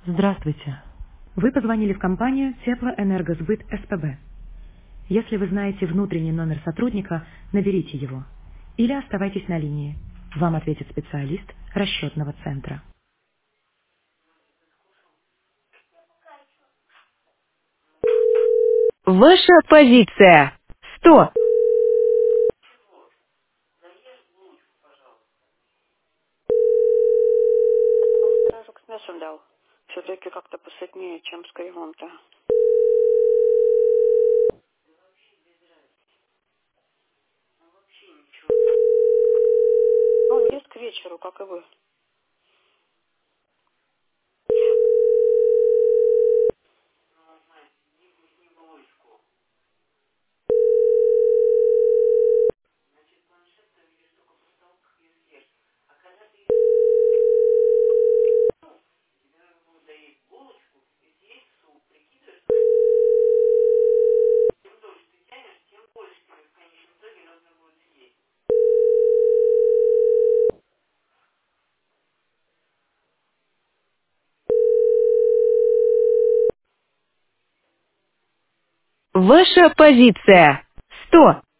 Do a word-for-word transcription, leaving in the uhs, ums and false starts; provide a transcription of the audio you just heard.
Здравствуйте. Вы позвонили в компанию Теплоэнергосбыт СПБ. Если вы знаете внутренний номер сотрудника, наберите его. Или оставайтесь на линии. Вам ответит специалист расчетного центра. Ваша позиция. сто. Он сразу к мясу дал. Все-таки как-то посытнее, чем с кривом-то. Он ест к вечеру, как и вы. Ваша позиция. сто.